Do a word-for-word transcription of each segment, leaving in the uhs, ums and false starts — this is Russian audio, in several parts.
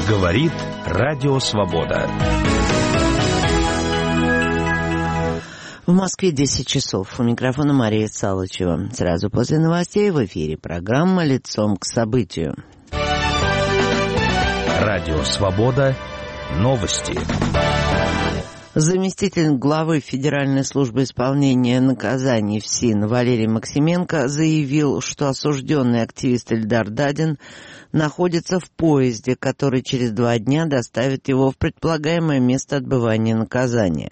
Говорит Радио Свобода. В Москве десять часов. У микрофона Мария Салычева. Сразу после новостей в эфире программа «Лицом к событию». Радио Свобода. Новости. Заместитель главы Федеральной службы исполнения наказаний ФСИН Валерий Максименко заявил, что осужденный активист Эльдар Дадин находится в поезде, который через два дня доставит его в предполагаемое место отбывания наказания.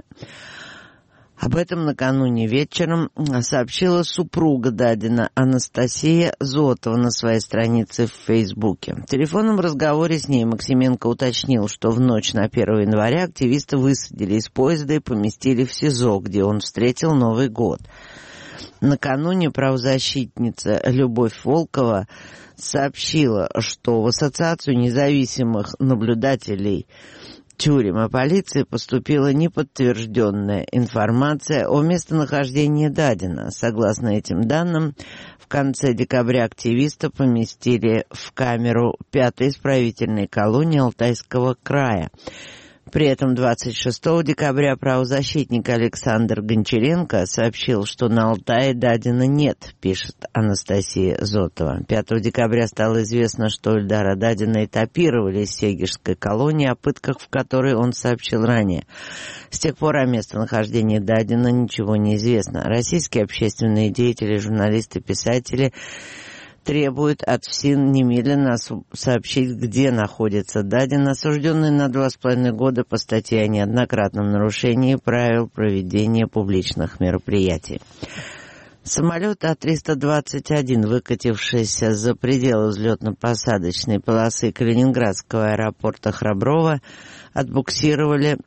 Об этом накануне вечером сообщила супруга Дадина Анастасия Зотова на своей странице в Фейсбуке. В телефонном разговоре с ней Максименко уточнил, что в ночь на первое января активиста высадили из поезда и поместили в СИЗО, где он встретил Новый год. Накануне правозащитница Любовь Волкова сообщила, что в Ассоциацию независимых наблюдателей тюрем и полиции поступила неподтвержденная информация о местонахождении Дадина. Согласно этим данным, в конце декабря активиста поместили в камеру пятой исправительной колонии Алтайского края. При этом двадцать шестого декабря правозащитник Александр Гончаренко сообщил, что на Алтае Дадина нет, пишет Анастасия Зотова. пятого декабря стало известно, что Эльдара Дадина этапировали из Сегежской колонии, о пытках в которой он сообщил ранее. С тех пор о местонахождении Дадина ничего не известно. Российские общественные деятели, журналисты, писатели требует от ФСИН немедленно сообщить, где находится Дадин, осужденный на два с половиной года по статье о неоднократном нарушении правил проведения публичных мероприятий. Самолет А триста двадцать один, выкатившийся за пределы взлетно-посадочной полосы Калининградского аэропорта Храброво, отбуксировали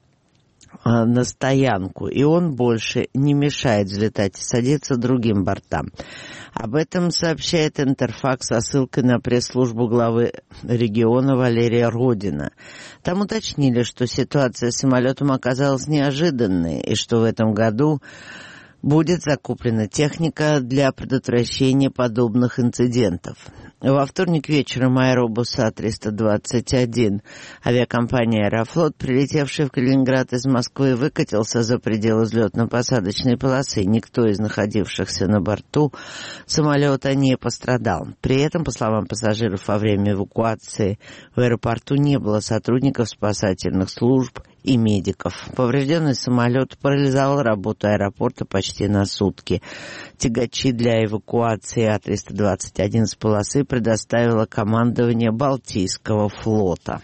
на стоянку, и он больше не мешает взлетать и садиться другим бортам. Об этом сообщает Интерфакс со ссылкой на пресс-службу главы региона Валерия Родина. Там уточнили, что ситуация с самолетом оказалась неожиданной, и что в этом году будет закуплена техника для предотвращения подобных инцидентов. Во вторник вечером аэробус А триста двадцать один авиакомпании «Аэрофлот», прилетевший в Калининград из Москвы, выкатился за пределы взлетно-посадочной полосы. Никто из находившихся на борту самолета не пострадал. При этом, по словам пассажиров, во время эвакуации в аэропорту не было сотрудников спасательных служб и медиков. Поврежденный самолет парализовал работу аэропорта почти на сутки. Тягачи для эвакуации А триста двадцать один с полосы предоставило командование Балтийского флота.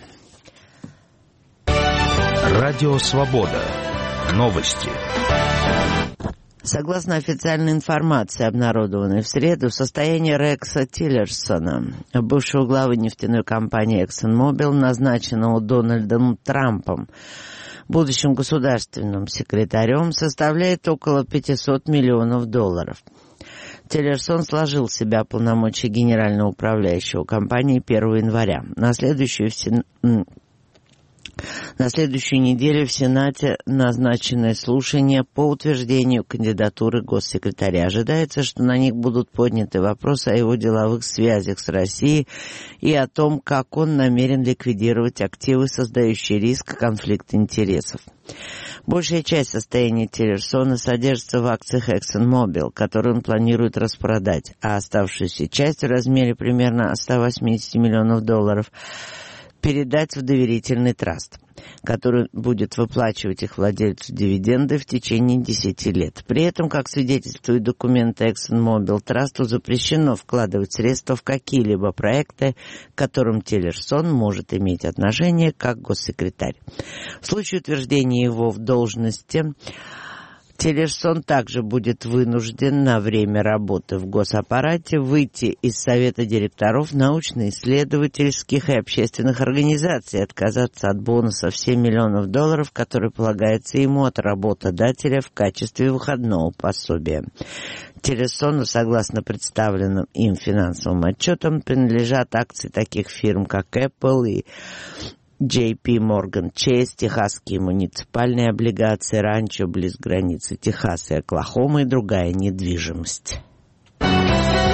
Радио Свобода. Новости. Согласно официальной информации, обнародованной в среду, в состоянии Рекса Тиллерсона, бывшего главы нефтяной компании ExxonMobil, назначенного Дональдом Трампом будущим государственным секретарем, составляет около пятьсот миллионов долларов. Тиллерсон сложил в себя полномочия генерального управляющего компании первого января. На следующую в Сен... На следующую неделю в Сенате назначены слушания по утверждению кандидатуры госсекретаря. Ожидается, что на них будут подняты вопросы о его деловых связях с Россией и о том, как он намерен ликвидировать активы, создающие риск конфликта интересов. Большая часть состояния Тиллерсона содержится в акциях ExxonMobil, которые он планирует распродать, а оставшуюся часть в размере примерно сто восемьдесят миллионов долларов передать в доверительный траст, который будет выплачивать их владельцу дивиденды в течение десяти лет. При этом, как свидетельствуют документы ExxonMobil, трасту запрещено вкладывать средства в какие-либо проекты, к которым Тиллерсон может иметь отношение как госсекретарь. В случае утверждения его в должности, Тиллерсон также будет вынужден на время работы в госаппарате выйти из совета директоров научно-исследовательских и общественных организаций и отказаться от бонуса в семь миллионов долларов, который полагается ему от работодателя в качестве выходного пособия. Тиллерсону, согласно представленным им финансовым отчетам, принадлежат акции таких фирм, как Apple и Джей Пи Morgan Chase, техасские муниципальные облигации, ранчо близ границы Техаса и Оклахомы и другая недвижимость.